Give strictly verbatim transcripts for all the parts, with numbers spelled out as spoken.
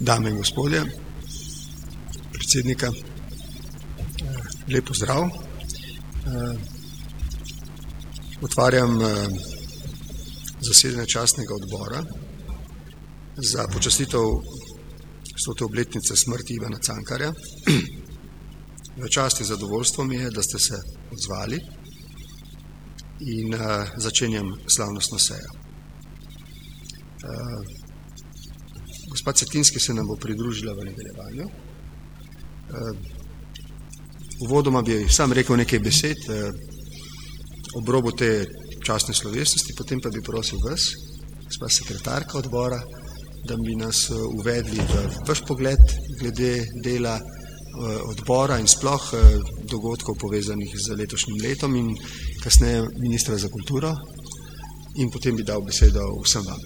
Dame in gospodje, predsednika, lep pozdrav. Otvarjam zasedanje častnega odbora za počastitev stote obletnice smrti Ivana Cankarja. V čast in zadovoljstvo mi je, da ste se odzvali in začenjam slavnostno sejo. Gospa Cetinski se nam bo pridružila v nadaljevanju. Uvodoma bi sam rekel nekaj besed ob robu te častne slovesnosti, potem pa bi prosil vas, gospa sekretarka odbora, da bi nas uvedli v vaš pogled glede dela odbora in sploh dogodkov povezanih z letošnjim letom in kasneje ministra za kulturo, in potem bi dal besedo vsem vam.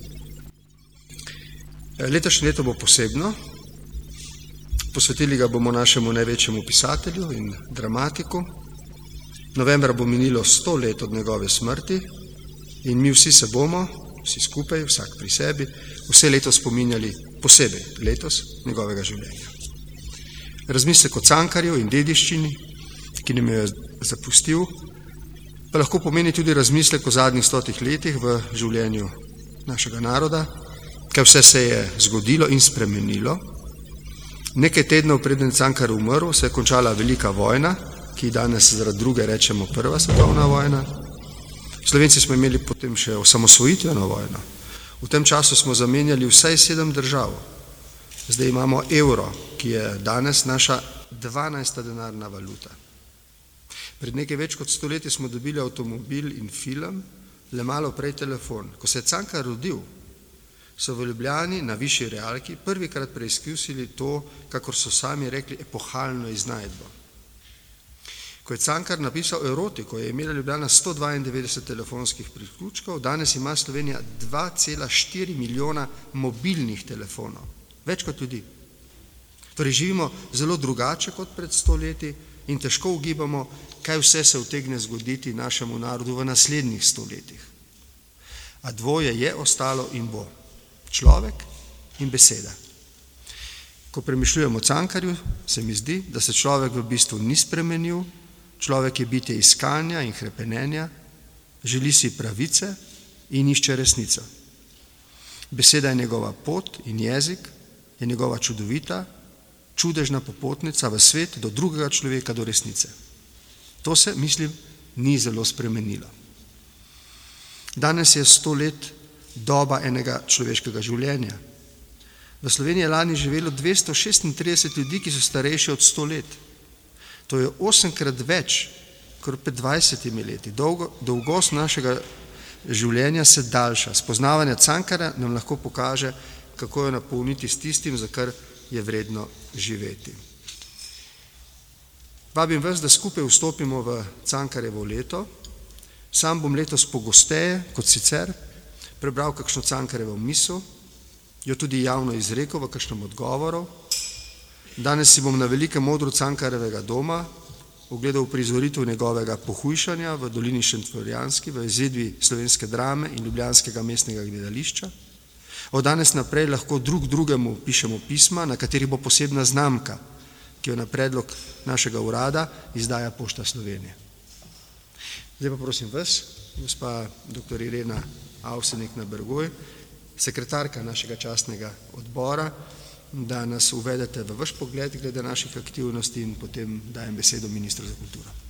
Letošnje leto bo posebno. Posvetili ga bomo našemu največjemu pisatelju in dramatiku. Novembra bo minilo sto let od njegove smrti in mi vsi se bomo, vsi skupaj, vsak pri sebi, vse leto spominjali posebej letos njegovega življenja. Razmislek o Cankarju in dediščini, ki nam je zapustil, pa lahko pomeni tudi razmislek o zadnjih stotih letih v življenju našega naroda, kaj vse se je zgodilo in spremenilo. Nekaj tednov preden Cankar umrl, se je končala velika vojna, ki danes zaradi druge rečemo prva svetovna vojna. Slovenci smo imeli potem še osamosvojitveno vojno. V tem času smo zamenjali vsaj sedem držav. Zdaj imamo evro, ki je danes naša dvanajsta denarna valuta. Pred nekaj več kot stoletji smo dobili avtomobil in film, le malo prej telefon. Ko se je Cankar rodil, so v Ljubljani na Višji Realki prvikrat preizkusili to, kakor so sami rekli, epohalno iznajdbo. Ko je Cankar napisal erotiko, je imela Ljubljana sto dvaindevetdeset telefonskih priključkov, danes ima Slovenija dva cela štiri milijona mobilnih telefonov. Več kot ljudi. Torej živimo zelo drugače kot pred sto leti in težko ugibamo, kaj vse se utegne zgoditi našemu narodu v naslednjih sto letih. A dvoje je ostalo in bo. Človek in beseda. Ko premišljujemo o Cankarju, se mi zdi, da se človek v bistvu ni spremenil, človek je bitje iskanja in hrepenenja, želi si pravice in išče resnico. Beseda je njegova pot in jezik, je njegova čudovita, čudežna popotnica v svet do drugega človeka, do resnice. To se, mislim, ni zelo spremenilo. Danes je sto let doba enega človeškega življenja. V Sloveniji je lani živelo dvesto šestintrideset ljudi, ki so starejši od sto let. To je osemkrat več kot pred dvajsetimi leti. Dolgo, dolgost našega življenja se daljša. Spoznavanje Cankarja nam lahko pokaže, kako jo napolniti s tistim, za kar je vredno živeti. Vabim vas, da skupaj vstopimo v Cankarjevo leto. Sam bom letos pogosteje, kot sicer, prebral kakšno Cankarjevo misel, jo tudi javno izrekel v kakšnem odgovoru. Danes si bom na velikem odru Cankarjevega doma ogledal prizoritev njegovega pohujšanja v dolini Šentflorjanski v izvedbi slovenske drame in ljubljanskega mestnega gledališča. Od danes naprej lahko drug drugemu pišemo pisma, na katerih bo posebna znamka, ki jo na predlog našega urada izdaja Pošta Slovenije. Zdaj pa prosim vas, gospa doktor Irena Avsenik na Bergoj, sekretarka našega častnega odbora, da nas uvedete v vaš pogled glede naših aktivnosti in potem dajem besedo ministru za kulturo.